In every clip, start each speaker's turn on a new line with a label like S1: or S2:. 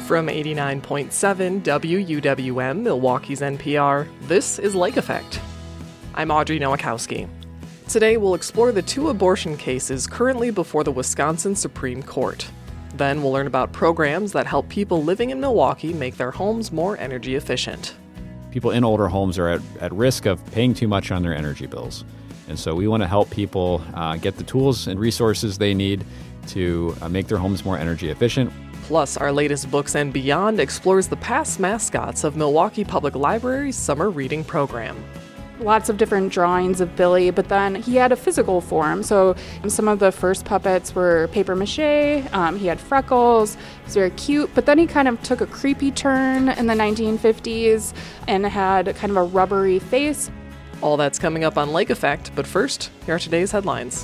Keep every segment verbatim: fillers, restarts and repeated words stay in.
S1: From eighty-nine point seven W U W M, Milwaukee's N P R, this is Lake Effect. I'm Audrey Nowakowski. Today we'll explore the two abortion cases currently before the Wisconsin Supreme Court. Then we'll learn about programs that help people living in Milwaukee make their homes more energy efficient.
S2: People in older homes are at, at risk of paying too much on their energy bills. And so we want to help people uh, get the tools and resources they need to uh, make their homes more energy efficient.
S1: Plus, our latest Books and Beyond explores the past mascots of Milwaukee Public Library's summer reading program.
S3: Lots of different drawings of Billy, but then he had a physical form. So some of the first puppets were paper mache, um, he had freckles, he was very cute, but then he kind of took a creepy turn in the nineteen fifties and had kind of a rubbery face.
S1: All that's coming up on Lake Effect, but first, here are today's headlines.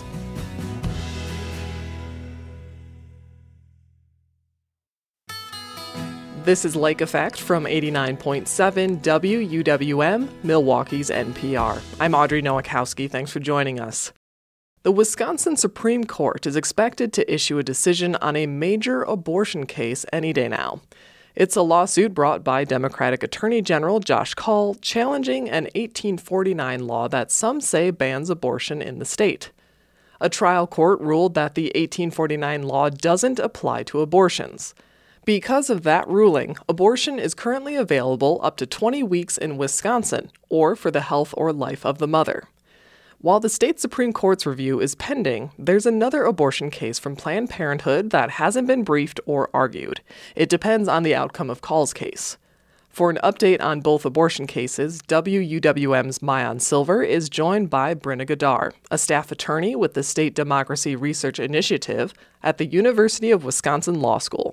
S1: This is Lake Effect from eighty-nine point seven W U W M, Milwaukee's N P R. I'm Audrey Nowakowski. Thanks for joining us. The Wisconsin Supreme Court is expected to issue a decision on a major abortion case any day now. It's a lawsuit brought by Democratic Attorney General Josh Kaul challenging an eighteen forty-nine law that some say bans abortion in the state. A trial court ruled that the eighteen forty-nine law doesn't apply to abortions. Because of that ruling, abortion is currently available up to twenty weeks in Wisconsin, or for the health or life of the mother. While the state Supreme Court's review is pending, there's another abortion case from Planned Parenthood that hasn't been briefed or argued. It depends on the outcome of Kaul's case. For an update on both abortion cases, W U W M's Maayan Silver is joined by Brinna Gadar, a staff attorney with the State Democracy Research Initiative at the University of Wisconsin Law School.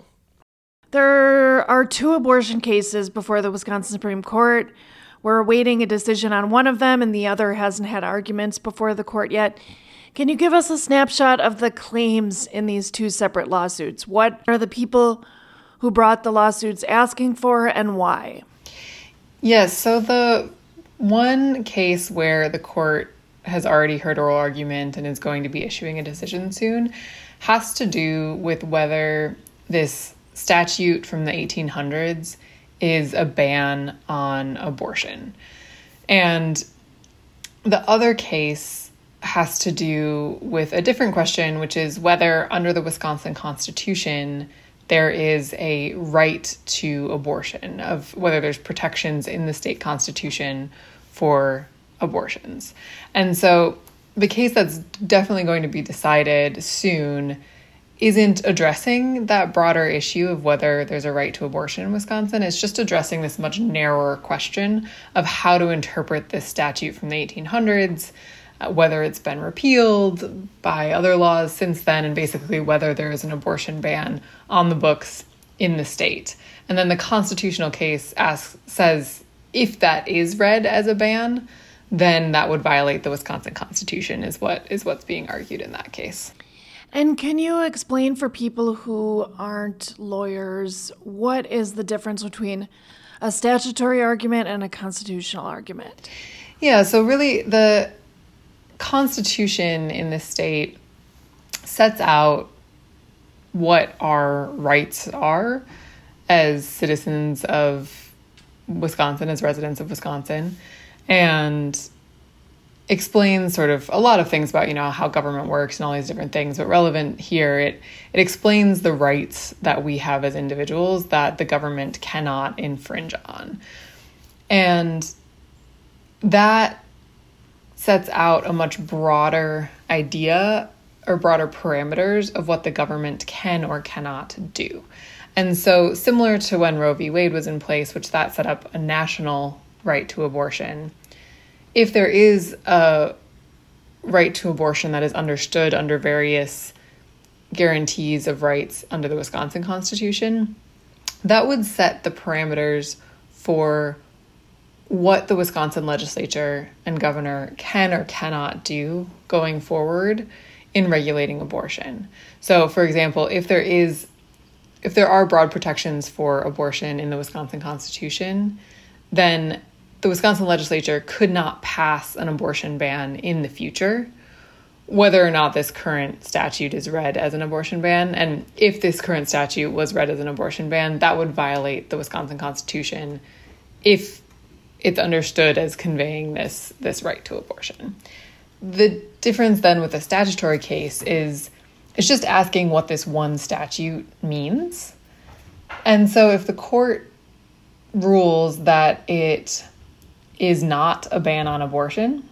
S4: There are two abortion cases before the Wisconsin Supreme Court. We're awaiting a decision on one of them, and the other hasn't had arguments before the court yet. Can you give us a snapshot of the claims in these two separate lawsuits? What are the people who brought the lawsuits asking for, and why?
S5: Yes, so the one case where the court has already heard oral argument and is going to be issuing a decision soon has to do with whether this statute from the eighteen hundreds is a ban on abortion. And the other case has to do with a different question, which is whether under the Wisconsin Constitution there is a right to abortion, of whether there's protections in the state constitution for abortions. And so the case that's definitely going to be decided soon isn't addressing that broader issue of whether there's a right to abortion in Wisconsin. It's just addressing this much narrower question of how to interpret this statute from the eighteen hundreds, uh, whether it's been repealed by other laws since then, and basically whether there is an abortion ban on the books in the state. And then the constitutional case asks, says if that is read as a ban, then that would violate the Wisconsin Constitution, is what is what's being argued in that case.
S4: And can you explain for people who aren't lawyers, what is the difference between a statutory argument and a constitutional argument?
S5: Yeah, so really the Constitution in the state sets out what our rights are as citizens of Wisconsin, as residents of Wisconsin, and explains sort of a lot of things about, you know, how government works and all these different things. But relevant here, it it explains the rights that we have as individuals that the government cannot infringe on. And that sets out a much broader idea or broader parameters of what the government can or cannot do. And so similar to when Roe v. Wade was in place, which that set up a national right to abortion, if there is a right to abortion that is understood under various guarantees of rights under the Wisconsin Constitution, that would set the parameters for what the Wisconsin legislature and governor can or cannot do going forward in regulating abortion. So, for example, if there is, if there are broad protections for abortion in the Wisconsin Constitution, then the Wisconsin legislature could not pass an abortion ban in the future whether or not this current statute is read as an abortion ban. And if this current statute was read as an abortion ban, that would violate the Wisconsin Constitution if it's understood as conveying this, this right to abortion. The difference then with a statutory case is it's just asking what this one statute means. And so if the court rules that it is not a ban on abortion,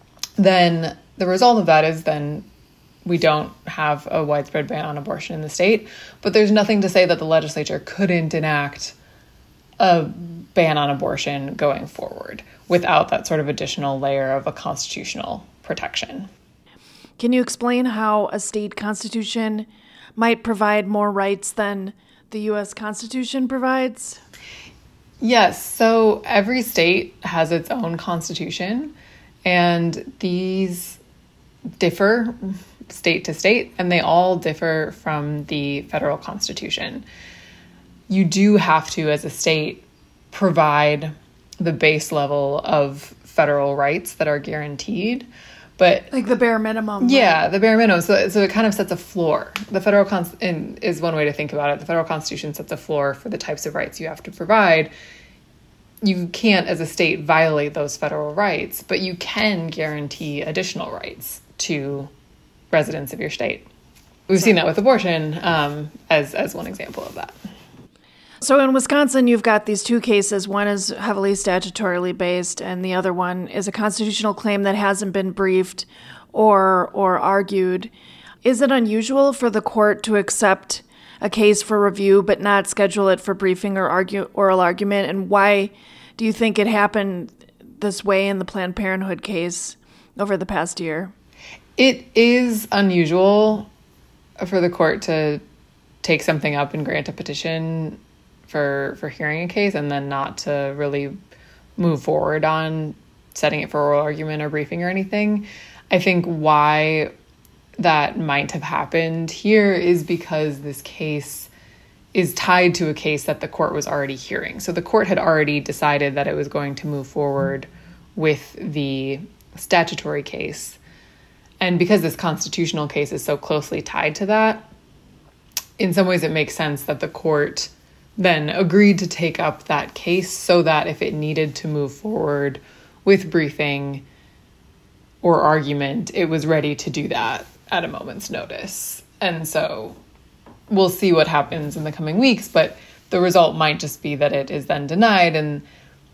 S5: then the result of that is then we don't have a widespread ban on abortion in the state, but there's nothing to say that the legislature couldn't enact a ban on abortion going forward without that sort of additional layer of a constitutional protection.
S4: Can you explain how a state constitution might provide more rights than the U S Constitution provides?
S5: Yes, so every state has its own constitution, and these differ state to state, and they all differ from the federal constitution. You do have to, as a state, provide the base level of federal rights that are guaranteed, but
S4: like the bare minimum.
S5: Yeah, right? The bare minimum. So, so it kind of sets a floor. The federal con- is one way to think about it. The federal constitution sets a floor for the types of rights you have to provide. You can't, as a state, violate those federal rights, but you can guarantee additional rights to residents of your state. We've so, seen that with abortion um, as, as one example of that.
S4: So in Wisconsin, you've got these two cases. One is heavily statutorily based, and the other one is a constitutional claim that hasn't been briefed or or argued. Is it unusual for the court to accept a case for review but not schedule it for briefing or argue, oral argument? And why do you think it happened this way in the Planned Parenthood case over the past year?
S5: It is unusual for the court to take something up and grant a petition for for hearing a case and then not to really move forward on setting it for oral argument or briefing or anything. I think why that might have happened here is because this case is tied to a case that the court was already hearing. So the court had already decided that it was going to move forward with the statutory case. And because this constitutional case is so closely tied to that, in some ways it makes sense that the court then agreed to take up that case so that if it needed to move forward with briefing or argument, it was ready to do that at a moment's notice. And so we'll see what happens in the coming weeks, but the result might just be that it is then denied and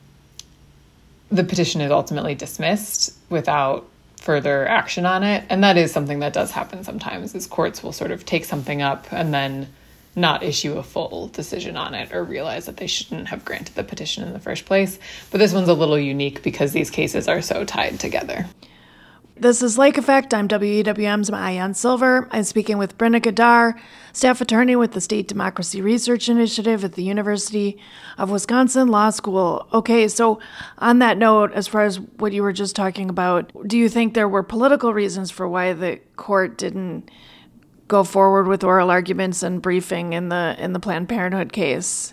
S5: the petition is ultimately dismissed without further action on it. And that is something that does happen sometimes, is courts will sort of take something up and then not issue a full decision on it or realize that they shouldn't have granted the petition in the first place. But this one's a little unique because these cases are so tied together.
S4: This is Lake Effect. I'm W E W M's Maayan Silver. I'm speaking with Brenda Gadar, staff attorney with the State Democracy Research Initiative at the University of Wisconsin Law School. Okay, so on that note, as far as what you were just talking about, do you think there were political reasons for why the court didn't go forward with oral arguments and briefing in the in the Planned Parenthood case?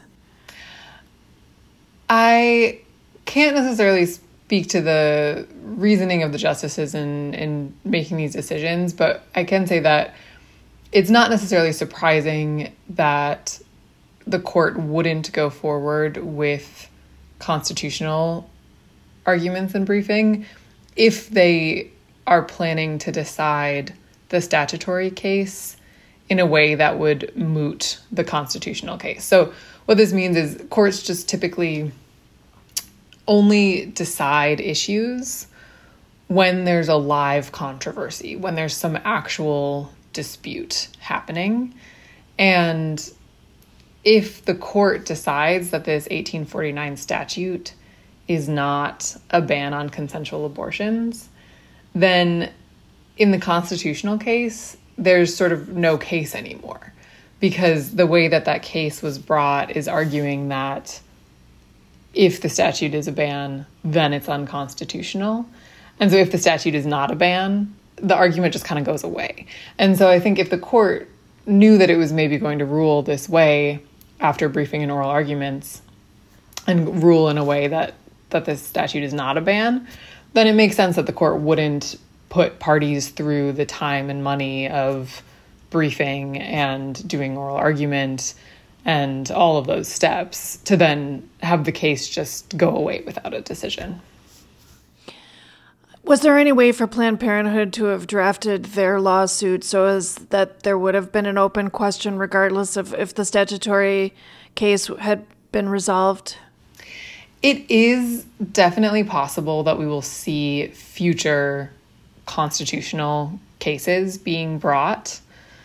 S5: I can't necessarily speak to the reasoning of the justices in, in making these decisions, but I can say that it's not necessarily surprising that the court wouldn't go forward with constitutional arguments and briefing if they are planning to decide the statutory case in a way that would moot the constitutional case. So what this means is courts just typically only decide issues when there's a live controversy, when there's some actual dispute happening. And if the court decides that this eighteen forty-nine statute is not a ban on consensual abortions, then in the constitutional case, there's sort of no case anymore, because the way that that case was brought is arguing that if the statute is a ban, then it's unconstitutional. And so if the statute is not a ban, the argument just kind of goes away. And so I think if the court knew that it was maybe going to rule this way after briefing and oral arguments and rule in a way that, that this statute is not a ban, then it makes sense that the court wouldn't put parties through the time and money of briefing and doing oral argument and all of those steps to then have the case just go away without a decision.
S4: Was there any way for Planned Parenthood to have drafted their lawsuit so as that there would have been an open question regardless of if the statutory case had been resolved?
S5: It is definitely possible that we will see future constitutional cases being brought.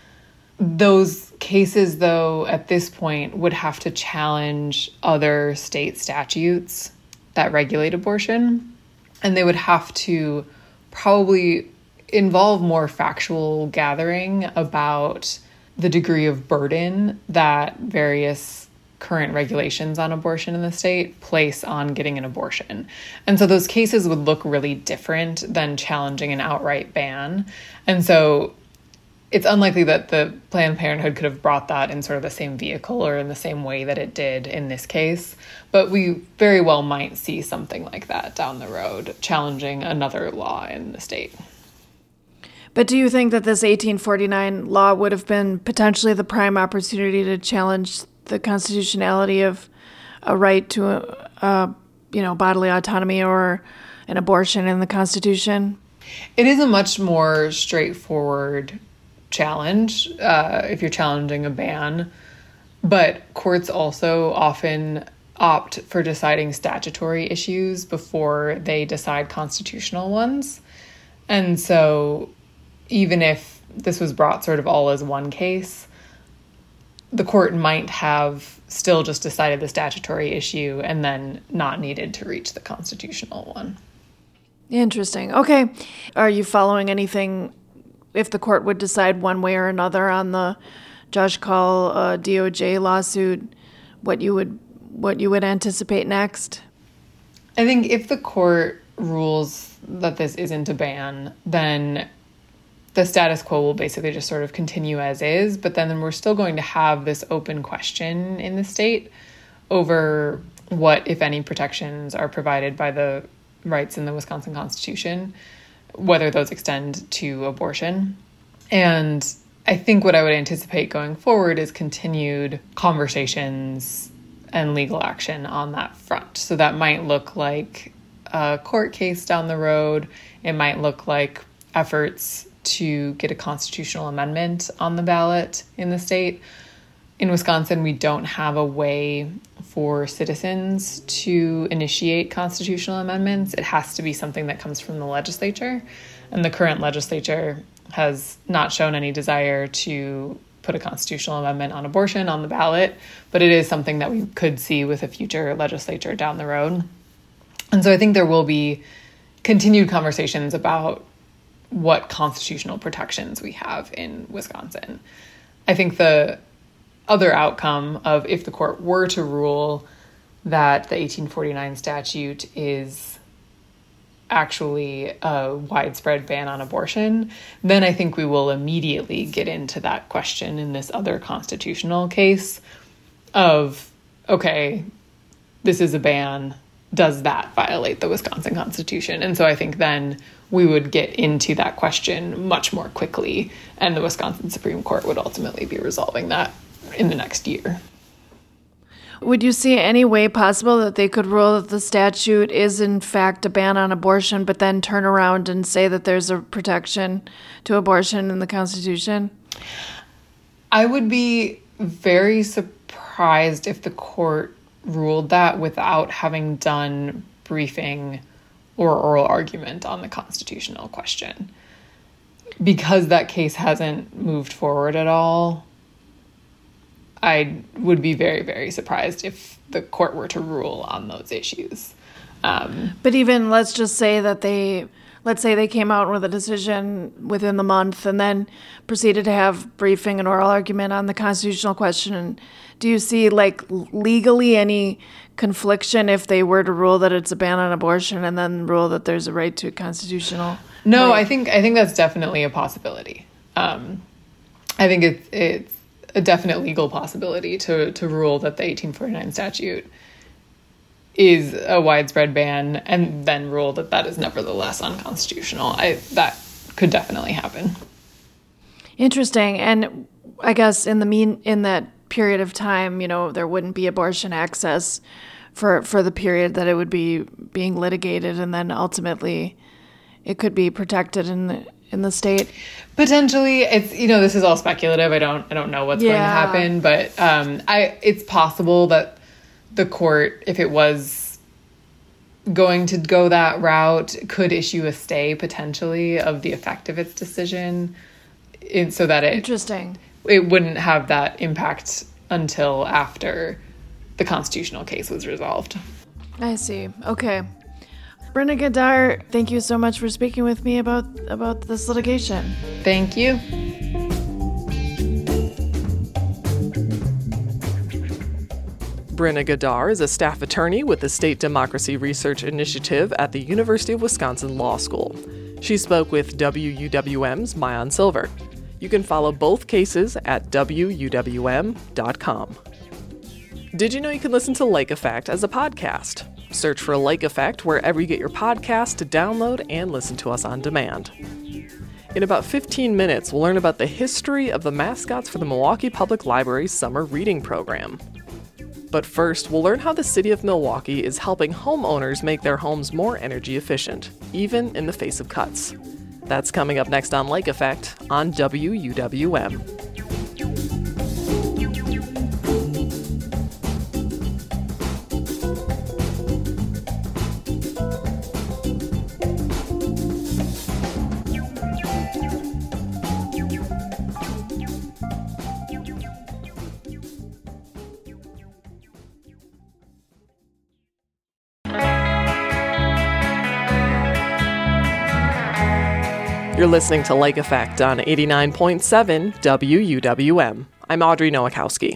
S5: Those cases, though, at this point would have to challenge other state statutes that regulate abortion, and they would have to probably involve more factual gathering about the degree of burden that various current regulations on abortion in the state place on getting an abortion. And so those cases would look really different than challenging an outright ban. And so it's unlikely that the Planned Parenthood could have brought that in sort of the same vehicle or in the same way that it did in this case. But we very well might see something like that down the road, challenging another law in the state.
S4: But do you think that this eighteen forty-nine law would have been potentially the prime opportunity to challenge the constitutionality of a right to a, a you know, bodily autonomy or an abortion in the Constitution?
S5: It is a much more straightforward challenge uh, if you're challenging a ban, but courts also often opt for deciding statutory issues before they decide constitutional ones. And so even if this was brought sort of all as one case, the court might have still just decided the statutory issue and then not needed to reach the constitutional one.
S4: Interesting. Okay. Are you following anything if the court would decide one way or another on the Josh Kaul uh, D O J lawsuit, what you would what you would anticipate next?
S5: I think if the court rules that this isn't a ban, then the status quo will basically just sort of continue as is, but then we're still going to have this open question in the state over what, if any, protections are provided by the rights in the Wisconsin Constitution, whether those extend to abortion. And I think what I would anticipate going forward is continued conversations and legal action on that front. So that might look like a court case down the road. It might look like efforts to get a constitutional amendment on the ballot in the state. In Wisconsin, we don't have a way for citizens to initiate constitutional amendments. It has to be something that comes from the legislature. And the current legislature has not shown any desire to put a constitutional amendment on abortion on the ballot, but it is something that we could see with a future legislature down the road. And so I think there will be continued conversations about what constitutional protections we have in Wisconsin. I think the other outcome of if the court were to rule that the eighteen forty-nine statute is actually a widespread ban on abortion, then I think we will immediately get into that question in this other constitutional case of, okay, this is a ban. Does that violate the Wisconsin Constitution? And so I think then we would get into that question much more quickly, and the Wisconsin Supreme Court would ultimately be resolving that in the next year.
S4: Would you see any way possible that they could rule that the statute is in fact a ban on abortion, but then turn around and say that there's a protection to abortion in the Constitution?
S5: I would be very surprised if the court ruled that without having done briefing or oral argument on the constitutional question. Because that case hasn't moved forward at all, I would be very, very surprised if the court were to rule on those issues. Um,
S4: but even let's just say that they, let's say they came out with a decision within the month and then proceeded to have briefing and oral argument on the constitutional question. Do you see, like, legally any confliction if they were to rule that it's a ban on abortion and then rule that there's a right to a constitutional?
S5: No,
S4: right?
S5: I think I think that's definitely a possibility. Um, I think it's it's a definite legal possibility to to rule that the eighteen forty-nine statute is a widespread ban and then rule that that is nevertheless unconstitutional. I that could definitely happen.
S4: Interesting. And I guess in the mean in that period of time, you know, there wouldn't be abortion access for for the period that it would be being litigated, and then ultimately it could be protected in the in the state.
S5: Potentially, it's, you know, this is all speculative. I don't I don't know what's
S4: Yeah.
S5: going to happen, but um, I it's possible that the court, if it was going to go that route, could issue a stay potentially of the effect of its decision, in, so that it
S4: Interesting.
S5: it wouldn't have that impact until after the constitutional case was resolved.
S4: I see. Okay. Brenna Gadar, thank you so much for speaking with me about about this litigation.
S5: Thank you.
S1: Brenna Gadar is a staff attorney with the State Democracy Research Initiative at the University of Wisconsin Law School. She spoke with W U W M's Maayan Silver. You can follow both cases at W U W M dot com. Did you know you can listen to Lake Effect as a podcast? Search for Lake Effect wherever you get your podcast to download and listen to us on demand. In about fifteen minutes, we'll learn about the history of the mascots for the Milwaukee Public Library's summer reading program. But first, we'll learn how the city of Milwaukee is helping homeowners make their homes more energy efficient, even in the face of cuts. That's coming up next on Lake Effect on W U W M. You're listening to Lake Effect on eighty-nine point seven W U W M. I'm Audrey Nowakowski.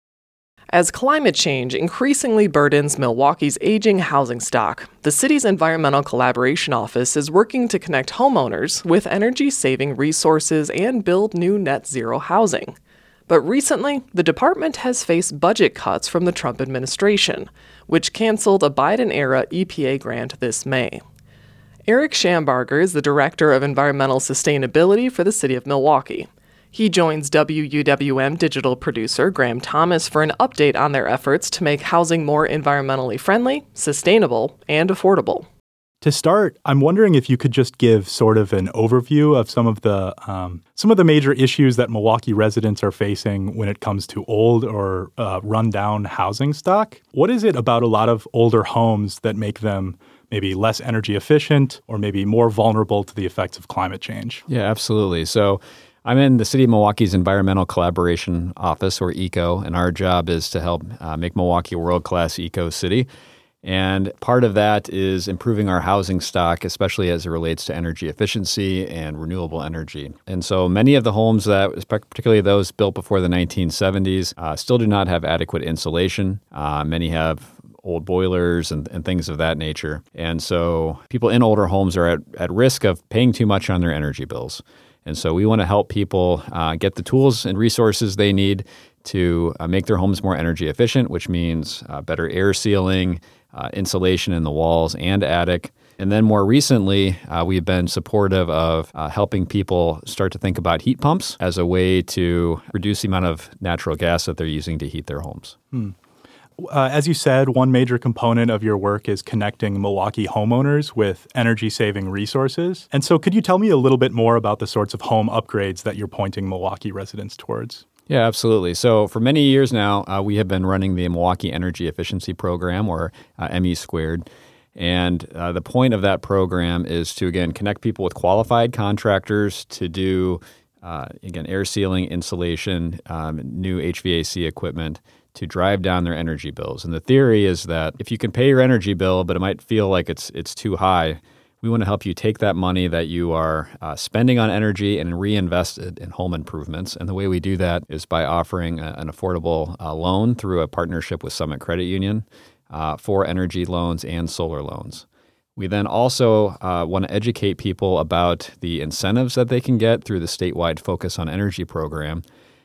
S1: As climate change increasingly burdens Milwaukee's aging housing stock, the city's Environmental Collaboration Office is working to connect homeowners with energy-saving resources and build new net-zero housing. But recently, the department has faced budget cuts from the Trump administration, which canceled a Biden-era E P A grant this May. Eric Schambarger is the Director of Environmental Sustainability for the City of Milwaukee. He joins W U W M digital producer Graham Thomas for an update on their efforts to make housing more environmentally friendly, sustainable, and affordable.
S6: To start, I'm wondering if you could just give sort of an overview of some of the um, some of the major issues that Milwaukee residents are facing when it comes to old or uh, run-down housing stock. What is it about a lot of older homes that make them maybe less energy efficient or maybe more vulnerable to the effects of climate change?
S2: Yeah, absolutely. So I'm in the City of Milwaukee's Environmental Collaboration Office, or ECO, and our job is to help uh, make Milwaukee a world-class eco-city. And part of that is improving our housing stock, especially as it relates to energy efficiency and renewable energy. And so many of the homes that, particularly those built before the nineteen seventies, uh, still do not have adequate insulation. Uh, many have old boilers and, and things of that nature. And so people in older homes are at, at risk of paying too much on their energy bills. And so we want to help people uh, get the tools and resources they need to uh, make their homes more energy efficient, which means uh, better air sealing, uh, insulation in the walls and attic. And then more recently, uh, we've been supportive of uh, helping people start to think about heat pumps as a way to reduce the amount of natural gas that they're using to heat their homes.
S6: Hmm. Uh, as you said, one major component of your work is connecting Milwaukee homeowners with energy-saving resources. And so could you tell me a little bit more about the sorts of home upgrades that you're pointing Milwaukee residents towards?
S2: Yeah, absolutely. So for many years now, uh, we have been running the Milwaukee Energy Efficiency Program, or uh, M E squared. And uh, the point of that program is to, again, connect people with qualified contractors to do, uh, again, air sealing, insulation, um, new H V A C equipment, to drive down their energy bills. And the theory is that if you can pay your energy bill, but it might feel like it's it's too high, we want to help you take that money that you are uh, spending on energy and reinvest it in home improvements. And the way we do that is by offering a, an affordable uh, loan through a partnership with Summit Credit Union uh, for energy loans and solar loans. We then also uh, want to educate people about the incentives that they can get through the statewide Focus on Energy program.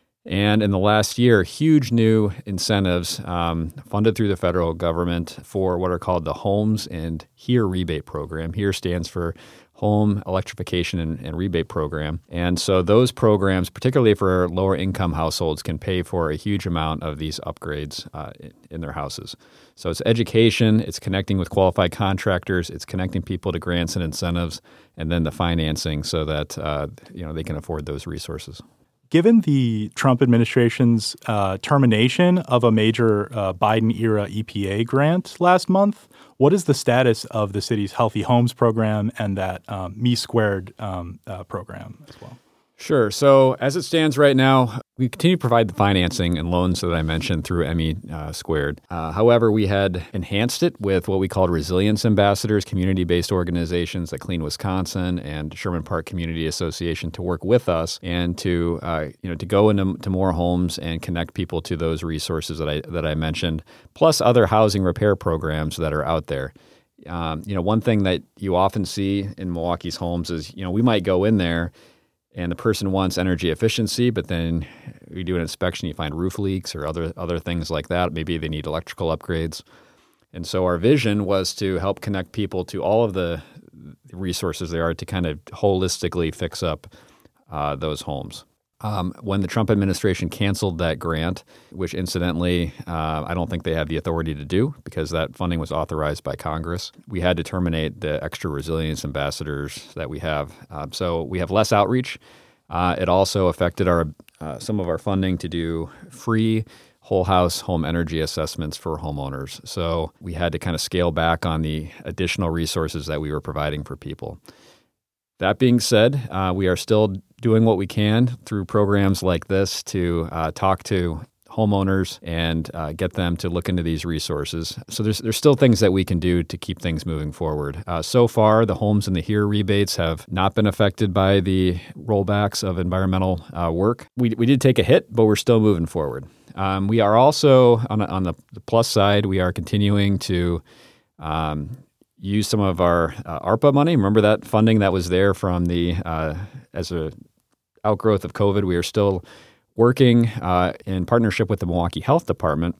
S2: And in the last year, huge new incentives um, funded through the federal government for what are called the Homes and HERE rebate program. HERE stands for home electrification and, and rebate program. And so those programs, particularly for lower income households, can pay for a huge amount of these upgrades uh, in, in their houses. So it's education, it's connecting with qualified contractors, it's connecting people to grants and incentives, and then the financing so that uh, you know they can afford those resources.
S6: Given the Trump administration's uh, termination of a major uh, Biden-era E P A grant last month, what is the status of the city's Healthy Homes program and that um, Me Squared um, uh, program as well?
S2: Sure. So as it stands right now, we continue to provide the financing and loans that I mentioned through M E uh, Squared. Uh, however, we had enhanced it with what we called resilience ambassadors, community-based organizations like Clean Wisconsin and Sherman Park Community Association to work with us and to uh, you know to go into to more homes and connect people to those resources that I that I mentioned, plus other housing repair programs that are out there. Um, you know, one thing that you often see in Milwaukee's homes is you know we might go in there and the person wants energy efficiency, but then we do an inspection, you find roof leaks or other other things like that. Maybe they need electrical upgrades. And so our vision was to help connect people to all of the resources there are to kind of holistically fix up uh, those homes. Um, when the Trump administration canceled that grant, which incidentally, uh, I don't think they have the authority to do because that funding was authorized by Congress, we had to terminate the extra resilience ambassadors that we have. Uh, so we have less outreach. Uh, it also affected our uh, some of our funding to do free whole house home energy assessments for homeowners. So we had to kind of scale back on the additional resources that we were providing for people. That being said, uh, we are still doing what we can through programs like this to uh, talk to homeowners and uh, get them to look into these resources. So there's there's still things that we can do to keep things moving forward. Uh, so far, the homes in the HERE rebates have not been affected by the rollbacks of environmental uh, work. We we did take a hit, but we're still moving forward. Um, we are also, on, on the, the plus side, we are continuing to um, use some of our uh, ARPA money. Remember that funding that was there from the uh, as a outgrowth of COVID. We are still working uh, in partnership with the Milwaukee Health Department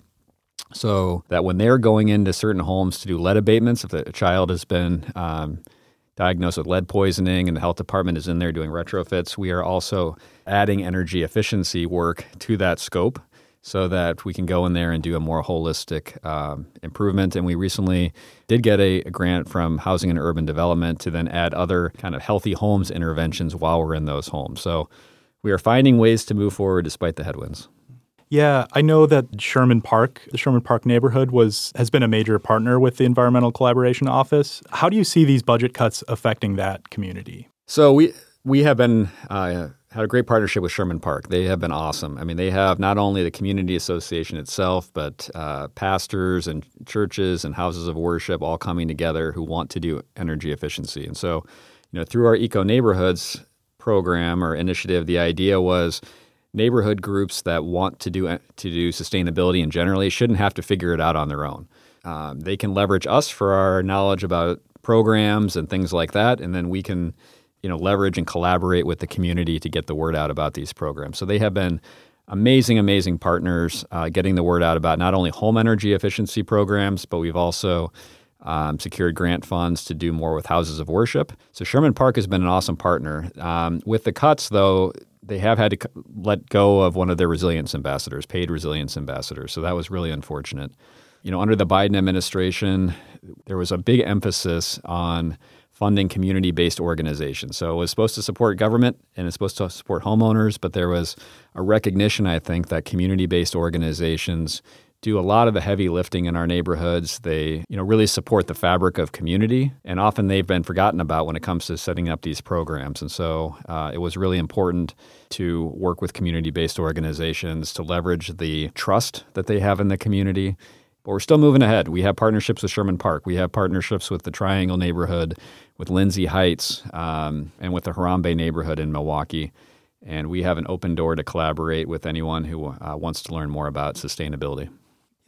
S2: so that when they're going into certain homes to do lead abatements, if a child has been um, diagnosed with lead poisoning and the health department is in there doing retrofits, we are also adding energy efficiency work to that scope so that we can go in there and do a more holistic um, improvement. And we recently did get a, a grant from Housing and Urban Development to then add other kind of healthy homes interventions while we're in those homes. So we are finding ways to move forward despite the headwinds.
S6: Yeah, I know that Sherman Park, the Sherman Park neighborhood, was has been a major partner with the Environmental Collaboration Office. How do you see these budget cuts affecting that community?
S2: So we we have been uh, had a great partnership with Sherman Park. They have been awesome. I mean, they have not only the community association itself, but uh, pastors and churches and houses of worship all coming together who want to do energy efficiency. And so, you know, through our Eco Neighborhoods program or initiative, the idea was neighborhood groups that want to do to do sustainability and generally shouldn't have to figure it out on their own. Um, they can leverage us for our knowledge about programs and things like that, and then we can you know, leverage and collaborate with the community to get the word out about these programs. So they have been amazing, amazing partners uh, getting the word out about not only home energy efficiency programs, but we've also um, secured grant funds to do more with houses of worship. So Sherman Park has been an awesome partner. Um, with the cuts, though, they have had to let go of one of their resilience ambassadors, paid resilience ambassadors. So that was really unfortunate. You know, under the Biden administration, there was a big emphasis on funding community-based organizations. So it was supposed to support government and it's supposed to support homeowners, but there was a recognition, I think, that community-based organizations do a lot of the heavy lifting in our neighborhoods. They, you know, really support the fabric of community, and often they've been forgotten about when it comes to setting up these programs. And so uh, it was really important to work with community-based organizations to leverage the trust that they have in the community. But we're still moving ahead. We have partnerships with Sherman Park. We have partnerships with the Triangle neighborhood, with Lindsay Heights, um, and with the Harambe neighborhood in Milwaukee. And we have an open door to collaborate with anyone who uh, wants to learn more about sustainability.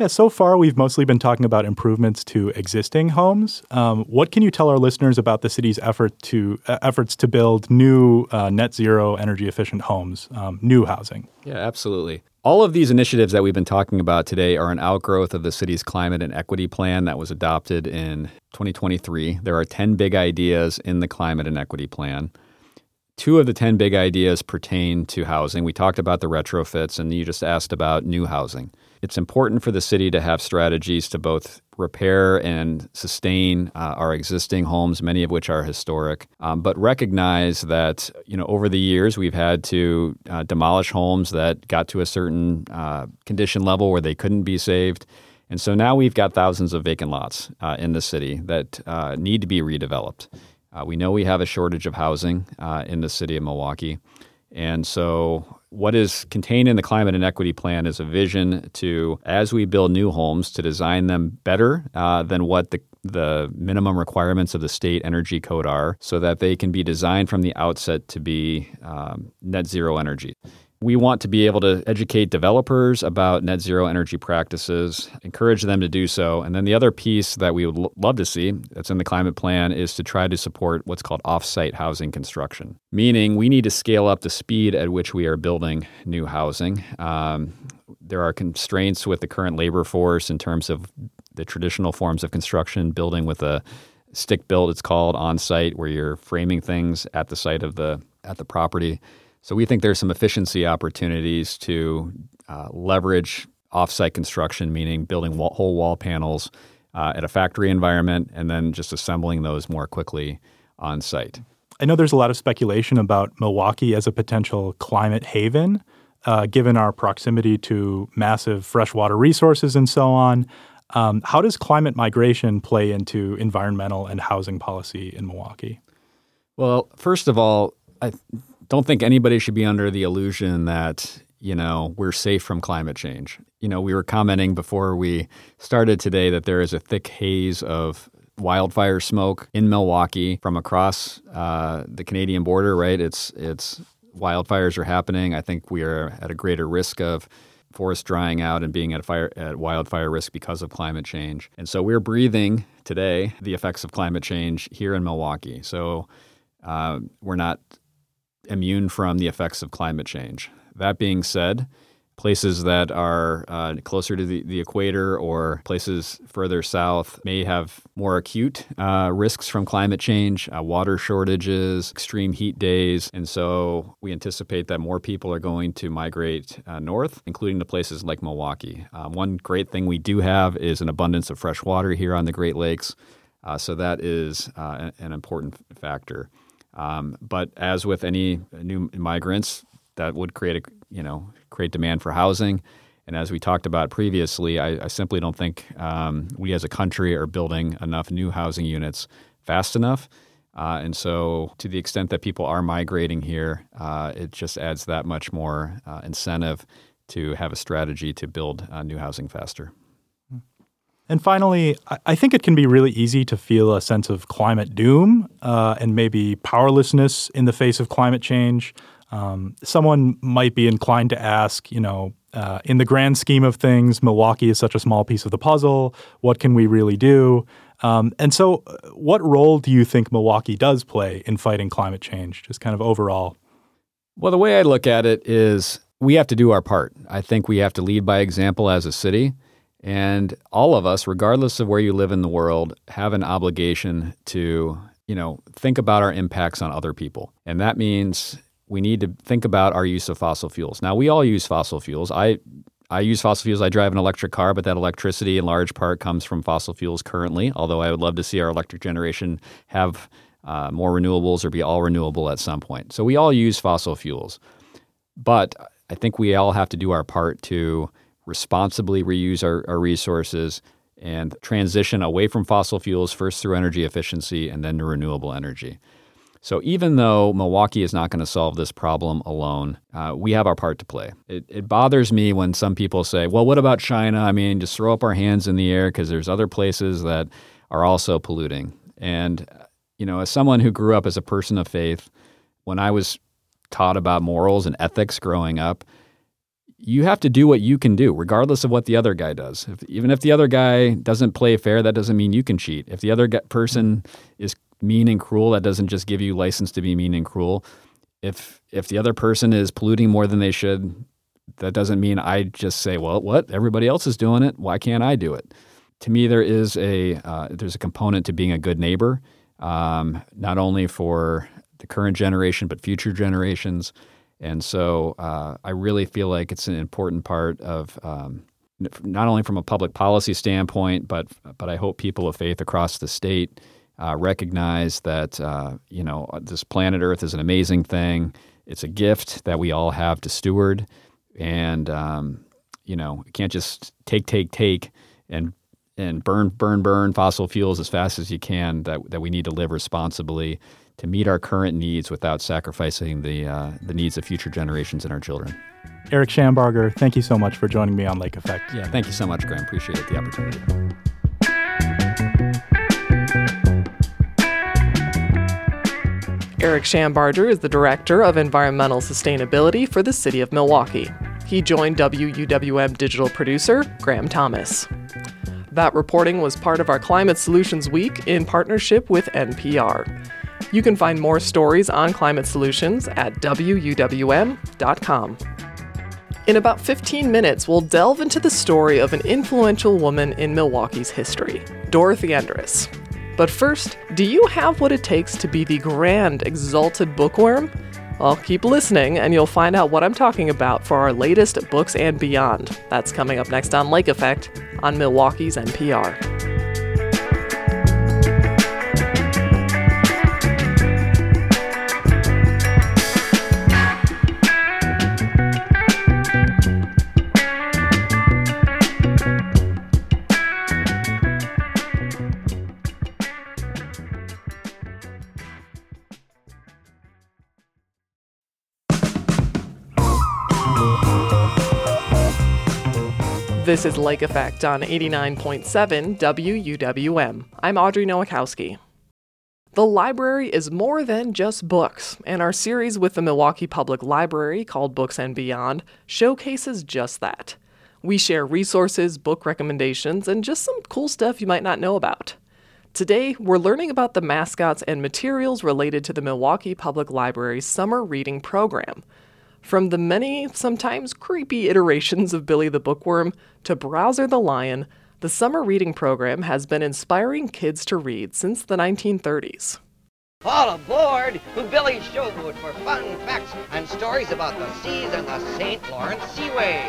S6: Yeah, so far we've mostly been talking about improvements to existing homes. Um, what can you tell our listeners about the city's effort to uh, efforts to build new uh, net zero energy efficient homes, um, new housing?
S2: Yeah, absolutely. All of these initiatives that we've been talking about today are an outgrowth of the city's climate and equity plan that was adopted in twenty twenty-three. There are ten big ideas in the climate and equity plan. Two of the ten big ideas pertain to housing. We talked about the retrofits, and you just asked about new housing. It's important for the city to have strategies to both repair and sustain uh, our existing homes, many of which are historic, um, but recognize that, you know, over the years we've had to uh, demolish homes that got to a certain uh, condition level where they couldn't be saved. And so now we've got thousands of vacant lots uh, in the city that uh, need to be redeveloped. Uh, we know we have a shortage of housing uh, in the city of Milwaukee. And so what is contained in the Climate and Equity Plan is a vision to, as we build new homes, to design them better uh, than what the, the minimum requirements of the state energy code are, so that they can be designed from the outset to be um, net zero energy. We want to be able to educate developers about net zero energy practices, encourage them to do so. And then the other piece that we would l- love to see that's in the climate plan is to try to support what's called off-site housing construction, meaning we need to scale up the speed at which we are building new housing. Um, there are constraints with the current labor force in terms of the traditional forms of construction, building with a stick build, it's called, on-site, where you're framing things at the site of the at the property. So we think there's some efficiency opportunities to uh, leverage off-site construction, meaning building wall, whole wall panels uh, at a factory environment and then just assembling those more quickly on site.
S6: I know there's a lot of speculation about Milwaukee as a potential climate haven, uh, given our proximity to massive freshwater resources and so on. Um, how does climate migration play into environmental and housing policy in Milwaukee?
S2: Well, first of all, I don't think anybody should be under the illusion that, you know, we're safe from climate change. You know, we were commenting before we started today that there is a thick haze of wildfire smoke in Milwaukee from across uh, the Canadian border, right? It's it's wildfires are happening. I think we are at a greater risk of forest drying out and being at a fire at wildfire risk because of climate change. And so we're breathing today the effects of climate change here in Milwaukee. So uh, we're not immune from the effects of climate change. That being said, places that are uh, closer to the, the equator or places further south may have more acute uh, risks from climate change, uh, water shortages, extreme heat days. And so we anticipate that more people are going to migrate uh, north, including to places like Milwaukee. Um, one great thing we do have is an abundance of fresh water here on the Great Lakes. Uh, so that is uh, an important factor. Um, but as with any new migrants, that would create a you know create demand for housing. And as we talked about previously, I, I simply don't think um, we as a country are building enough new housing units fast enough. Uh, and so, to the extent that people are migrating here, uh, it just adds that much more uh, incentive to have a strategy to build uh, new housing faster.
S6: And finally, I think it can be really easy to feel a sense of climate doom uh, and maybe powerlessness in the face of climate change. Um, someone might be inclined to ask, you know, uh, in the grand scheme of things, Milwaukee is such a small piece of the puzzle. What can we really do? Um, and so what role do you think Milwaukee does play in fighting climate change, just kind of overall?
S2: Well, the way I look at it is we have to do our part. I think we have to lead by example as a city. And all of us, regardless of where you live in the world, have an obligation to, you know, think about our impacts on other people. And that means we need to think about our use of fossil fuels. Now, we all use fossil fuels. I I use fossil fuels. I drive an electric car, but that electricity in large part comes from fossil fuels currently, although I would love to see our electric generation have uh, more renewables or be all renewable at some point. So we all use fossil fuels. But I think we all have to do our part to responsibly reuse our, our resources and transition away from fossil fuels, first through energy efficiency and then to renewable energy. So even though Milwaukee is not going to solve this problem alone, uh, we have our part to play. It, it bothers me when some people say, well, what about China? I mean, just throw up our hands in the air because there's other places that are also polluting. And, you know, as someone who grew up as a person of faith, when I was taught about morals and ethics growing up, you have to do what you can do, regardless of what the other guy does. If, even if the other guy doesn't play fair, that doesn't mean you can cheat. If the other g- person is mean and cruel, that doesn't just give you license to be mean and cruel. If if the other person is polluting more than they should, that doesn't mean I just say, well, what? Everybody else is doing it. Why can't I do it? To me, there is a uh, there's a component to being a good neighbor, um, not only for the current generation but future generations. And so uh, I really feel like it's an important part of um, not only from a public policy standpoint, but but I hope people of faith across the state uh, recognize that uh, you know this planet Earth is an amazing thing. It's a gift that we all have to steward, and um, you know you can't just take, take, take, and and burn, burn, burn fossil fuels as fast as you can. That that we need to live responsibly to meet our current needs without sacrificing the uh, the needs of future generations and our children.
S6: Eric Schambarger, thank you so much for joining me on Lake Effect.
S2: Yeah, thank you so much, Graham. Appreciate the opportunity.
S1: Eric Schambarger is the Director of Environmental Sustainability for the City of Milwaukee. He joined W U W M digital producer Graham Thomas. That reporting was part of our Climate Solutions Week in partnership with N P R. You can find more stories on climate solutions at W U W M dot com. In about fifteen minutes, we'll delve into the story of an influential woman in Milwaukee's history, Dorothy Endress. But first, do you have what it takes to be the grand, exalted bookworm? Well, keep listening and you'll find out what I'm talking about for our latest Books and Beyond. That's coming up next on Lake Effect on Milwaukee's N P R. This is Lake Effect on eighty-nine point seven W U W M. I'm Audrey Nowakowski. The library is more than just books, and our series with the Milwaukee Public Library called Books and Beyond showcases just that. We share resources, book recommendations, and just some cool stuff you might not know about. Today, we're learning about the mascots and materials related to the Milwaukee Public Library's summer reading program. From the many, sometimes creepy iterations of Billy the Bookworm to Browser the Lion, the summer reading program has been inspiring kids to read since the nineteen thirties.
S7: All aboard Billy Showboat for fun facts and stories about the seas and the Saint Lawrence Seaway.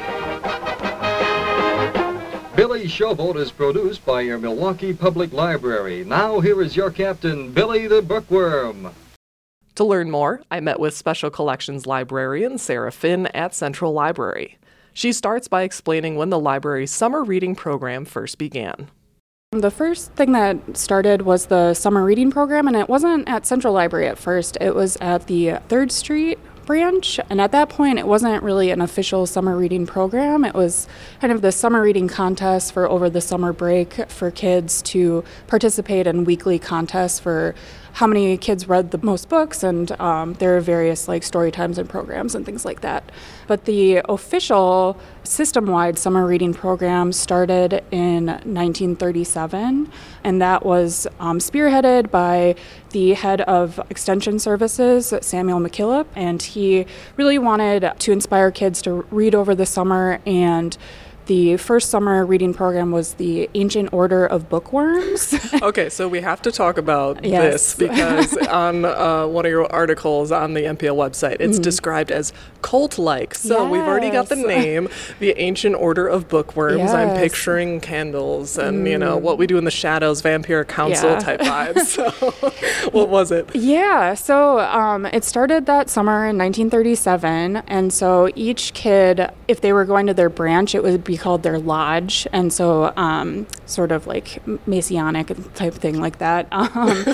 S8: Billy Showboat is produced by your Milwaukee Public Library. Now here is your captain, Billy the Bookworm.
S1: To learn more, I met with Special Collections librarian Sarah Finn at Central Library. She starts by explaining when the library's summer reading program first began.
S3: The first thing that started was the summer reading program, and it wasn't at Central Library at first. It was at the third Street branch, and at that point it wasn't really an official summer reading program. It was kind of the summer reading contest for over the summer break for kids to participate in weekly contests for how many kids read the most books, and um, there are various like story times and programs and things like that. But the official system-wide summer reading program started in nineteen thirty-seven, and that was um, spearheaded by the head of Extension Services, Samuel McKillop, and he really wanted to inspire kids to read over the summer. And the first summer reading program was the Ancient Order of Bookworms.
S1: Okay, so we have to talk about
S3: Yes.
S1: this because on uh, one of your articles on the N P L website, it's mm-hmm. described as cult-like. So yes. We've already got the name, the Ancient Order of Bookworms. Yes. I'm picturing candles and, mm. you know, what we do in the shadows, vampire council yeah. type vibes. So what was it?
S3: Yeah, so um, it started that summer in nineteen thirty-seven. And so each kid, if they were going to their branch, it would be be called their lodge, and so um, sort of like Masonic type thing like that. Um,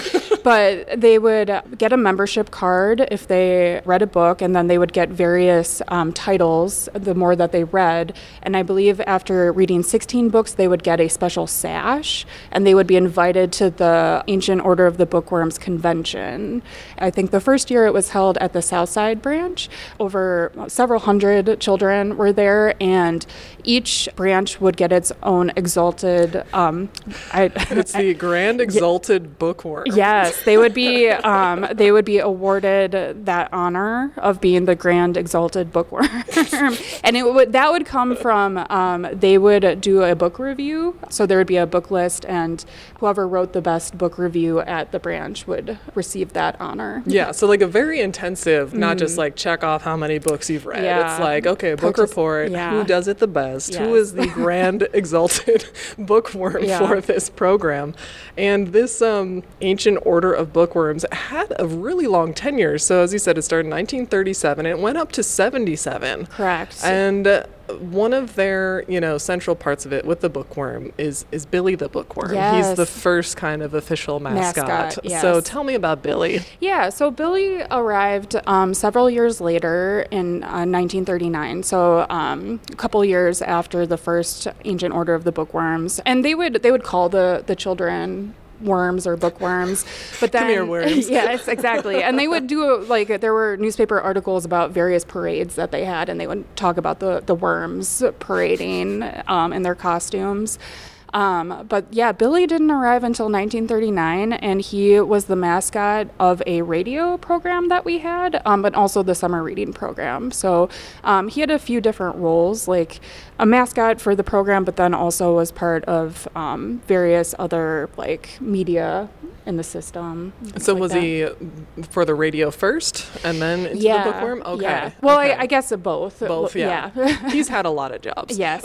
S3: but they would get a membership card if they read a book, and then they would get various um, titles the more that they read. And I believe after reading sixteen books, they would get a special sash, and they would be invited to the Ancient Order of the Bookworms convention. I think the first year it was held at the Southside branch. Over several hundred children were there, and each branch would get its own exalted. Um, I,
S1: it's the Grand Exalted Bookworm.
S3: Yes, they would be. Um, they would be awarded that honor of being the Grand Exalted Bookworm, and it would that would come from. Um, they would do a book review, so there would be a book list, and whoever wrote the best book review at the branch would receive that honor.
S1: Yeah, so like a very intensive, not
S3: Mm.
S1: just like check off how many books you've read.
S3: Yeah.
S1: It's like, okay, book
S3: Purchase-
S1: report,
S3: yeah.
S1: who does it the best, who
S3: Yes.
S1: is the Grand Exalted Bookworm
S3: Yeah.
S1: for this program. And this um, Ancient Order of Bookworms had a really long tenure. So as you said, it started in nineteen thirty-seven, and it went up to seventy-seven.
S3: Correct.
S1: And uh, one of their, you know, central parts of it with the bookworm is is Billy the Bookworm.
S3: Yes.
S1: He's the first kind of official mascot.
S3: Mascot, yes.
S1: So tell me about Billy.
S3: Yeah, so Billy arrived um, several years later in uh, nineteen thirty-nine, so um, a couple years after the first Ancient Order of the Bookworms, and they would they would call the the children worms or bookworms, but then
S1: Come here, worms.
S3: yes, exactly. And they would do like there were newspaper articles about various parades that they had, and they would talk about the the worms parading um, in their costumes. Um, but yeah, Billy didn't arrive until nineteen thirty-nine, and he was the mascot of a radio program that we had, um, but also the summer reading program. So um, he had a few different roles, like a mascot for the program, but then also was part of um, various other like media in the system.
S1: So
S3: like
S1: was
S3: that.
S1: he for the radio first and then into
S3: yeah,
S1: the bookworm? Okay.
S3: Yeah. Well,
S1: okay.
S3: I, I guess both.
S1: Both, yeah.
S3: yeah.
S1: He's had a lot of jobs.
S3: Yes.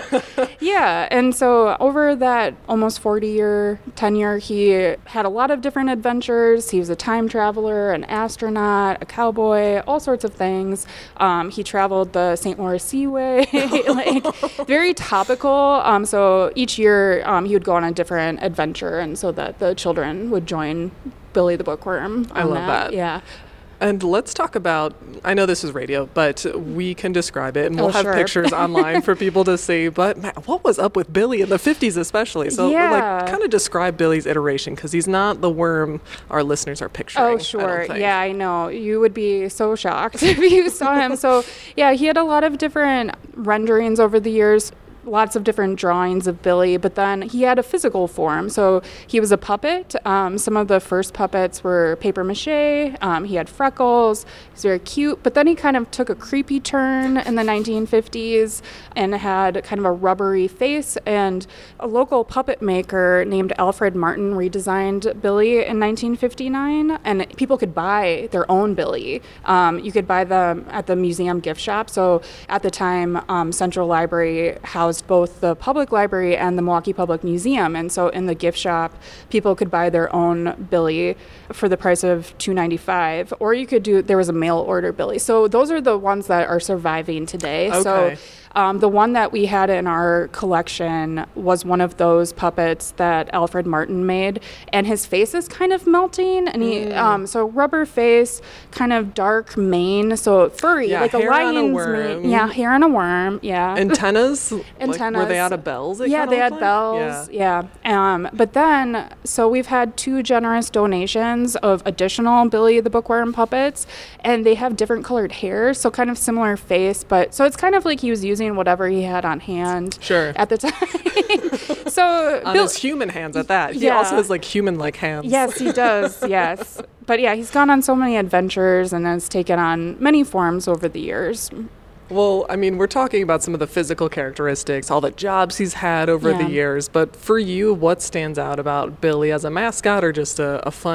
S3: Yeah. And so over that almost forty year tenure, he had a lot of different adventures. He was a time traveler, an astronaut, a cowboy, all sorts of things. Um, he traveled the Saint Lawrence Seaway, like very topical. Um, so each year um, he would go on a different adventure, and so that the children would join Billy the Bookworm.
S1: I
S3: on
S1: love that.
S3: Yeah.
S1: And let's talk about, I know this is radio, but we can describe it, and we'll
S3: Oh,
S1: have
S3: sure.
S1: pictures online for people to see. But man, what was up with Billy in the fifties especially? So
S3: Yeah.
S1: like kind of describe Billy's iteration, because he's not the worm our listeners are picturing. I
S3: Oh,
S1: don't
S3: sure.
S1: think.
S3: Yeah, I know. You would be so shocked if you saw him. So, yeah, he had a lot of different renderings over the years. Lots of different drawings of Billy, but then he had a physical form. So he was a puppet. Um, some of the first puppets were paper mache. Um, he had freckles. He was very cute, but then he kind of took a creepy turn in the nineteen fifties and had kind of a rubbery face. And a local puppet maker named Alfred Martin redesigned Billy in nineteen fifty-nine, and people could buy their own Billy. Um, you could buy them at the museum gift shop. So at the time, um, Central Library housed both the public library and the Milwaukee Public Museum, and so in the gift shop people could buy their own Billy for the price of two dollars and ninety-five cents, or you could do there was a mail order Billy. So those are the ones that are surviving today.
S1: Okay.
S3: So um, the one that we had in our collection was one of those puppets that Alfred Martin made, and his face is kind of melting, and he
S1: Mm.
S3: um, so rubber face, kind of dark mane, so furry,
S1: Yeah,
S3: like a
S1: hair on a
S3: lion's
S1: worm.
S3: mane. Yeah, hair on a worm. Yeah.
S1: Antennas? Like, were
S3: Antennas.
S1: they out of bells? it
S3: Yeah,
S1: kinda
S3: they had
S1: looked like?
S3: bells. Yeah. Um, but then, so we've had two generous donations of additional Billy the Bookworm puppets, and they have different colored hair, so kind of similar face, but so it's kind of like he was using whatever he had on hand
S1: Sure.
S3: at the time. So
S1: On
S3: Bill-
S1: his human hands at that. He
S3: Yeah.
S1: also has like human-like hands.
S3: Yes, he does. Yes. But yeah, he's gone on so many adventures and has taken on many forms over the years.
S1: Well, I mean, we're talking about some of the physical characteristics, all the jobs he's had over
S3: Yeah.
S1: the years. But for you, what stands out about Billy as a mascot or just a, a fun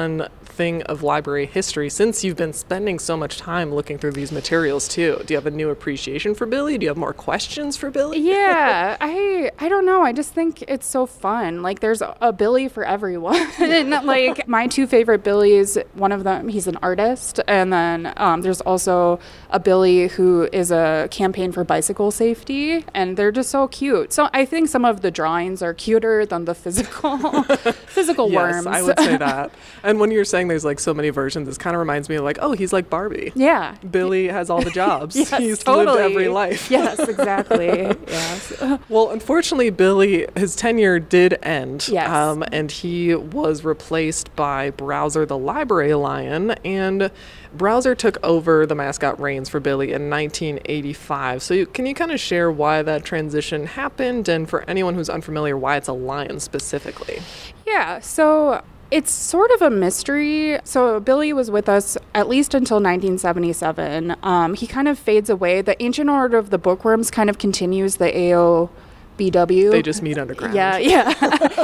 S1: thing of library history since you've been spending so much time looking through these materials too? Do you have a new appreciation for Billy? Do you have more questions for Billy?
S3: Yeah, I I don't know. I just think it's so fun. Like there's a, a Billy for everyone. Like my two favorite Billies, one of them, he's an artist. And then um, there's also a Billy who is a campaign for bicycle safety. And they're just so cute. So I think some of the drawings are cuter than the physical physical
S1: yes,
S3: worms.
S1: I would say that. And when you're saying there's like so many versions, this kind of reminds me of like, oh, he's like Barbie.
S3: Yeah.
S1: Billy has all the jobs.
S3: Yes,
S1: he's
S3: totally.
S1: lived every life.
S3: Yes, exactly. Yes.
S1: Well, unfortunately, Billy, his tenure did end.
S3: Yes.
S1: Um, and he was replaced by Browser the Library Lion. And Browser took over the mascot reins for Billy in nineteen eighty-five. So you, can you kind of share why that transition happened? And for anyone who's unfamiliar, why it's a lion specifically?
S3: Yeah, so it's sort of a mystery. So Billy was with us at least until nineteen seventy-seven. Um, he kind of fades away. The Ancient Order of the Bookworms kind of continues the A O B W.
S1: They just meet underground.
S3: Yeah, yeah.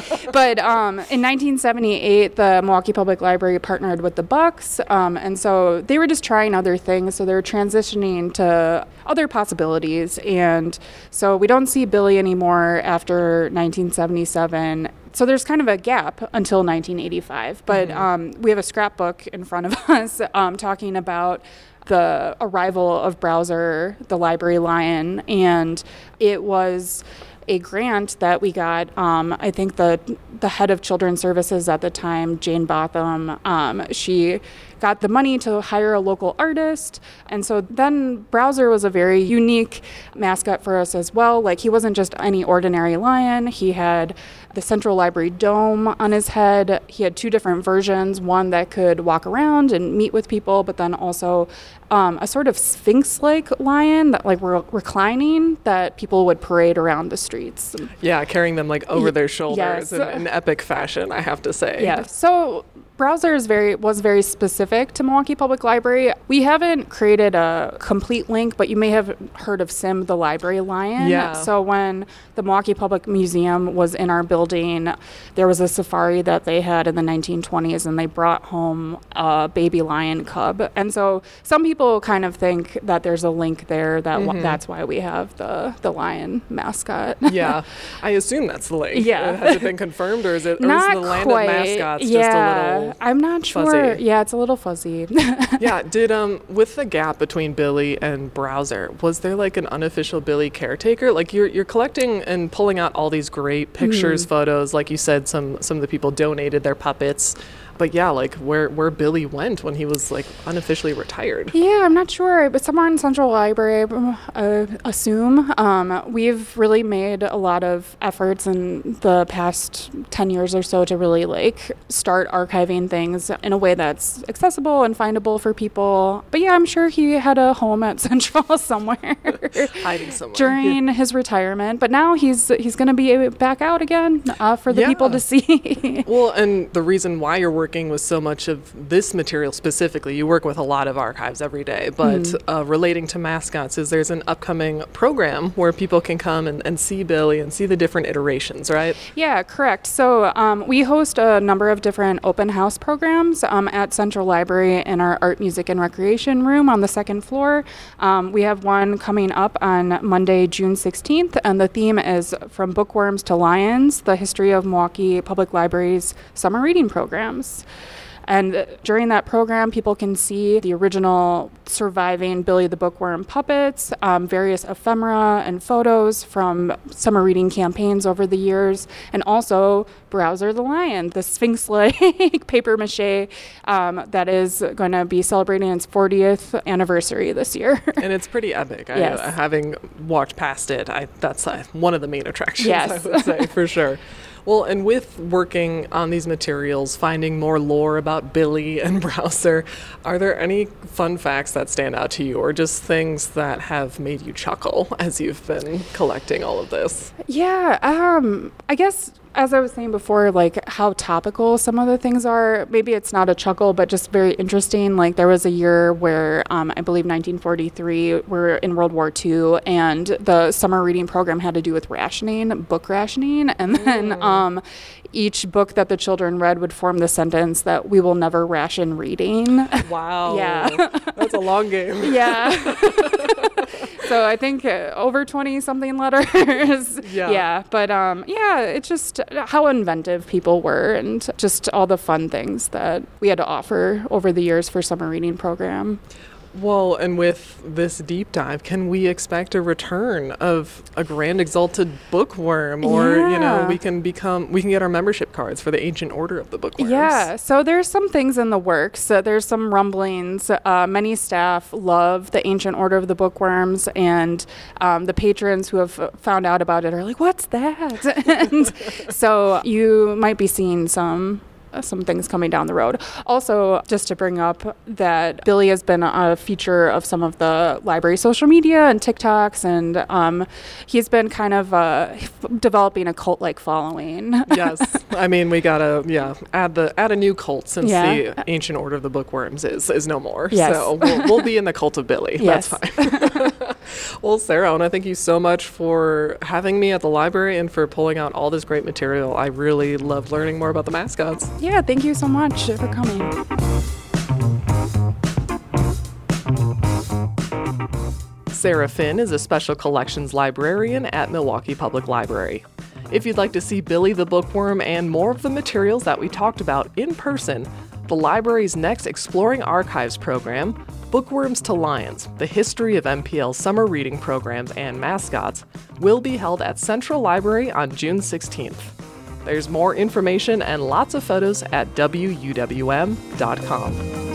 S3: But um, in nineteen seventy-eight, the Milwaukee Public Library partnered with the Bucks. Um, and so they were just trying other things. So they're transitioning to other possibilities. And so we don't see Billy anymore after nineteen seventy-seven. So there's kind of a gap until nineteen eighty-five. But mm-hmm. um, we have a scrapbook in front of us um, talking about the arrival of Browser, the library lion. And it was a grant that we got. Um, I think the the head of Children's Services at the time, Jane Botham, um, she got the money to hire a local artist. And so then Browser was a very unique mascot for us as well. Like he wasn't just any ordinary lion. He had the Central Library Dome on his head. He had two different versions, one that could walk around and meet with people, but then also um, a sort of sphinx-like lion that like were reclining that people would parade around the streets.
S1: Yeah, carrying them like over their shoulders
S3: yes.
S1: in an epic fashion, I have to say.
S3: Yeah, so Browser is very was very specific to Milwaukee Public Library. We haven't created a complete link, but you may have heard of Sim the Library Lion.
S1: Yeah.
S3: So when the Milwaukee Public Museum was in our building, there was a safari that they had in the nineteen twenties, and they brought home a baby lion cub. And so some people kind of think that there's a link there, that mm-hmm. w- that's why we have the, the lion mascot.
S1: Yeah, I assume that's the link.
S3: Yeah.
S1: Has it been confirmed, or is it or
S3: Not
S1: is the land
S3: quite.
S1: of mascots
S3: yeah.
S1: just a little
S3: I'm not sure.
S1: fuzzy?
S3: Yeah, it's a little fuzzy.
S1: Yeah, did um with the gap between Billy and Browser, was there like an unofficial Billy caretaker? Like you're you're collecting and pulling out all these great pictures, mm. photos. Like you said, some some of the people donated their puppets. But yeah, like where, where Billy went when he was like unofficially retired.
S3: Yeah, I'm not sure, but somewhere in Central Library, uh, assume. Um, we've really made a lot of efforts in the past ten years or so to really like start archiving things in a way that's accessible and findable for people. But yeah, I'm sure he had a home at Central somewhere.
S1: Hiding somewhere.
S3: During his retirement. But now he's he's going to be back out again uh, for the
S1: yeah.
S3: people to see.
S1: Well, and the reason why you're working with so much of this material specifically, you work with a lot of archives every day, but mm. uh, relating to mascots is there's an upcoming program where people can come and, and see Billy and see the different iterations, right?
S3: Yeah, correct. So um, we host a number of different open house programs um, at Central Library in our Art, Music, and Recreation room on the second floor. Um, we have one coming up on Monday, June sixteenth, and the theme is From Bookworms to Lions, the history of Milwaukee Public Library's summer reading programs. And during that program, people can see the original surviving Billy the Bookworm puppets, um, various ephemera and photos from summer reading campaigns over the years, and also Browser the Lion, the Sphinx-like paper mache um, that is going to be celebrating its fortieth anniversary this year.
S1: And it's pretty epic.
S3: Yes.
S1: I, having walked past it, I, that's uh, one of the main attractions,
S3: yes.
S1: I would say, for sure. Well, and with working on these materials, finding more lore about Billy and Browser, are there any fun facts that stand out to you or just things that have made you chuckle as you've been collecting all of this?
S3: Yeah, um, I guess as I was saying before, like how topical some of the things are. Maybe it's not a chuckle, but just very interesting. Like there was a year where um, I believe nineteen forty-three, we're in World War Two, and the summer reading program had to do with rationing, book rationing. And then mm. um, each book that the children read would form the sentence that we will never ration reading.
S1: Wow.
S3: Yeah.
S1: That's a long game.
S3: Yeah. So I think uh, over twenty something letters.
S1: Yeah.
S3: Yeah. But um, yeah, it's just how inventive people were and just all the fun things that we had to offer over the years for summer reading program.
S1: Well, and with this deep dive, can we expect a return of a Grand Exalted Bookworm? Or,
S3: yeah.
S1: you know, we can become, we can get our membership cards for the Ancient Order of the Bookworms.
S3: Yeah, so there's some things in the works. Uh, there's some rumblings. Uh, many staff love the Ancient Order of the Bookworms, and um, the patrons who have found out about it are like, what's that? And so you might be seeing some some things coming down the road. Also, just to bring up that Billy has been a feature of some of the library social media and TikToks, and um, he's been kind of uh, developing a cult-like following.
S1: Yes. I mean, we gotta, yeah, add the add a new cult since
S3: yeah.
S1: the Ancient Order of the Bookworms is, is no more.
S3: Yes.
S1: So we'll, we'll be in the cult of Billy.
S3: Yes.
S1: That's fine. Well, Sarah, I want to thank you so much for having me at the library and for pulling out all this great material. I really loved learning more about the mascots.
S3: Yeah, thank you so much for coming.
S1: Sarah Finn is a special collections librarian at Milwaukee Public Library. If you'd like to see Billy the Bookworm and more of the materials that we talked about in person, the library's next Exploring Archives program, Bookworms to Lions, the history of M P L's summer reading programs and mascots, will be held at Central Library on June sixteenth. There's more information and lots of photos at W U W M dot com.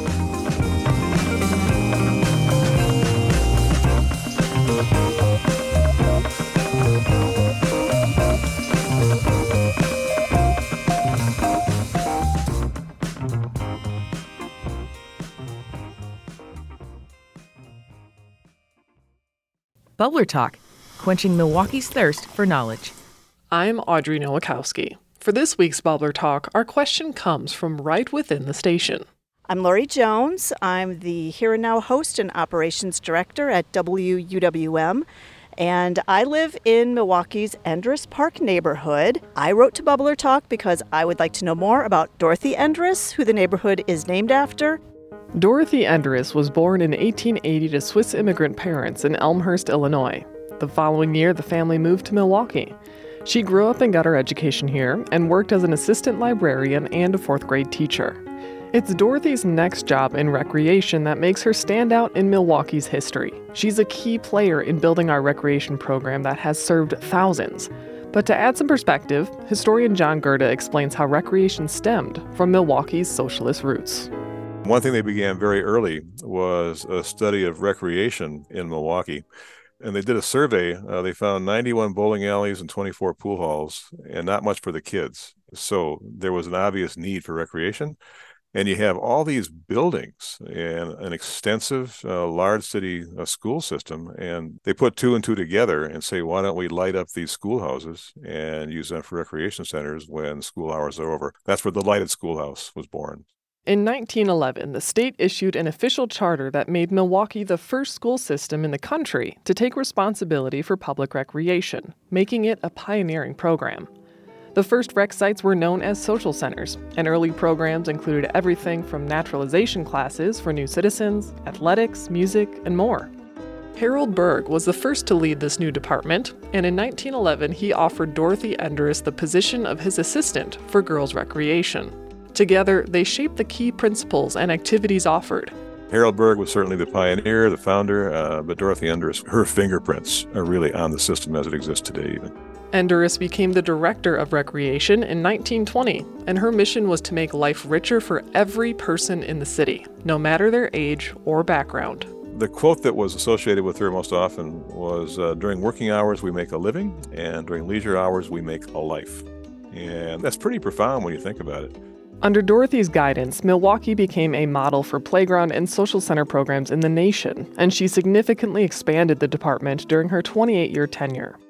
S9: Bubbler Talk, quenching Milwaukee's thirst for knowledge.
S1: I'm Audrey Nowakowski. For this week's Bubbler Talk, our question comes from right within the station.
S10: I'm Lori Jones. I'm the Here and Now host and operations director at W U W M, and I live in Milwaukee's Endress Park neighborhood. I wrote to Bubbler Talk because I would like to know more about Dorothy Endress, who the neighborhood is named after.
S1: Dorothy Endress was born in eighteen eighty to Swiss immigrant parents in Elmhurst, Illinois. The following year, the family moved to Milwaukee. She grew up and got her education here and worked as an assistant librarian and a fourth grade teacher. It's Dorothy's next job in recreation that makes her stand out in Milwaukee's history. She's a key player in building our recreation program that has served thousands. But to add some perspective, historian John Gerda explains how recreation stemmed from Milwaukee's socialist roots.
S11: One thing they began very early was a study of recreation in Milwaukee. And they did a survey. Uh, they found ninety-one bowling alleys and twenty-four pool halls, and not much for the kids. So there was an obvious need for recreation. And you have all these buildings and an extensive, uh, large city uh, school system. And they put two and two together and say, why don't we light up these schoolhouses and use them for recreation centers when school hours are over? That's where the lighted schoolhouse was born.
S1: In nineteen eleven, the state issued an official charter that made Milwaukee the first school system in the country to take responsibility for public recreation, making it a pioneering program. The first rec sites were known as social centers, and early programs included everything from naturalization classes for new citizens, athletics, music, and more. Harold Berg was the first to lead this new department, and in nineteen eleven he offered Dorothy Endress the position of his assistant for girls' recreation. Together, they shaped the key principles and activities offered.
S11: Harold Berg was certainly the pioneer, the founder, uh, but Dorothy Endress, her fingerprints are really on the system as it exists today even.
S1: Endress became the director of recreation in nineteen twenty, and her mission was to make life richer for every person in the city, no matter their age or background.
S11: The quote that was associated with her most often was, uh, during working hours we make a living, and during leisure hours we make a life. And that's pretty profound when you think about it.
S1: Under Dorothy's guidance, Milwaukee became a model for playground and social center programs in the nation, and she significantly expanded the department during her twenty-eight-year tenure.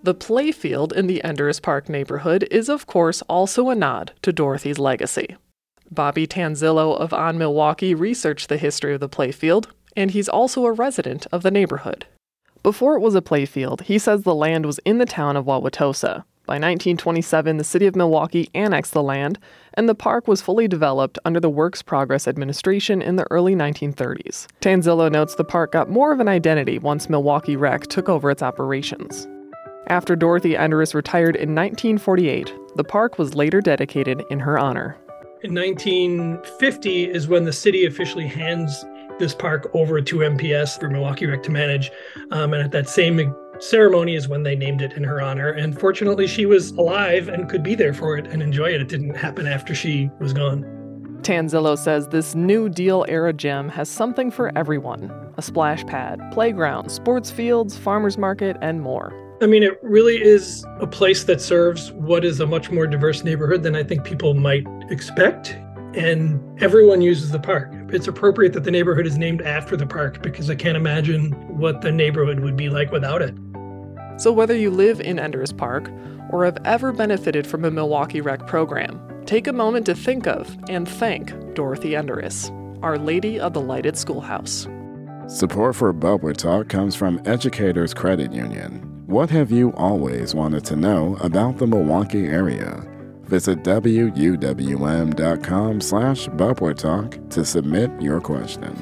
S1: The playfield in the Enders Park neighborhood is, of course, also a nod to Dorothy's legacy. Bobby Tanzillo of On Milwaukee researched the history of the playfield, and he's also a resident of the neighborhood. Before it was a playfield, he says the land was in the town of Wauwatosa. By nineteen twenty-seven, the city of Milwaukee annexed the land, and the park was fully developed under the Works Progress administration in the early nineteen thirties. Tanzillo notes the park got more of an identity once Milwaukee Rec took over its operations. After Dorothy Enders retired in nineteen forty-eight, the park was later dedicated in her honor.
S12: In nineteen fifty is when the city officially hands this park over to M P S for Milwaukee Rec to manage. Um, and at that same ceremony is when they named it in her honor. And fortunately, she was alive and could be there for it and enjoy it. It didn't happen after she was gone.
S1: Tanzillo says this New Deal era gym has something for everyone. A splash pad, playground, sports fields, farmers market, and more.
S12: I mean, it really is a place that serves what is a much more diverse neighborhood than I think people might expect. And everyone uses the park. It's appropriate that the neighborhood is named after the park because I can't imagine what the neighborhood would be like without it.
S1: So whether you live in Enders Park or have ever benefited from a Milwaukee Rec program, take a moment to think of and thank Dorothy Enders, Our Lady of the Lighted Schoolhouse.
S13: Support for Bubbler Talk comes from Educators Credit Union. What have you always wanted to know about the Milwaukee area? Visit W U W M dot com slash Bubbler Talk to submit your question.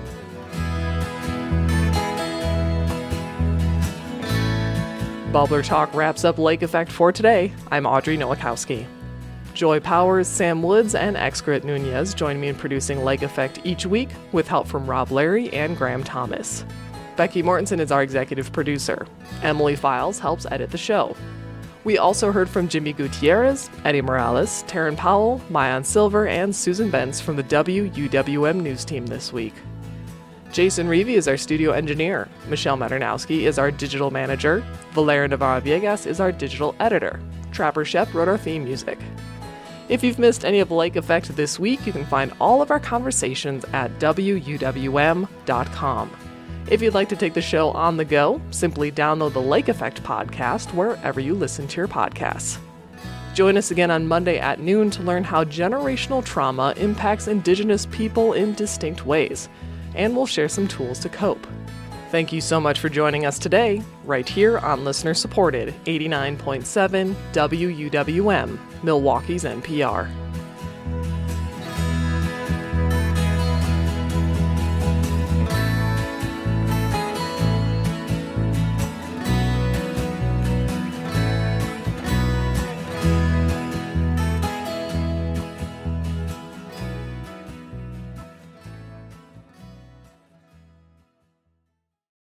S1: Bubbler Talk wraps up Lake Effect for today. I'm Audrey Nowakowski. Joy Powers, Sam Woods, and Excret Nunez join me in producing Lake Effect each week with help from Rob Larry and Graham Thomas. Becky Mortensen is our executive producer. Emily Files helps edit the show. We also heard from Jimmy Gutierrez, Eddie Morales, Taryn Powell, Mayan Silver, and Susan Benz from the W U W M News team this week. Jason Reevy is our studio engineer. Michelle Maternowski is our digital manager. Valeria Navarro-Viegas is our digital editor. Trapper Shep wrote our theme music. If you've missed any of Lake Effect this week, you can find all of our conversations at W U W M dot com. If you'd like to take the show on the go, simply download the Lake Effect podcast wherever you listen to your podcasts. Join us again on Monday at noon to learn how generational trauma impacts Indigenous people in distinct ways, and we'll share some tools to cope. Thank you so much for joining us today, right here on listener-supported eighty-nine point seven W U W M, Milwaukee's N P R.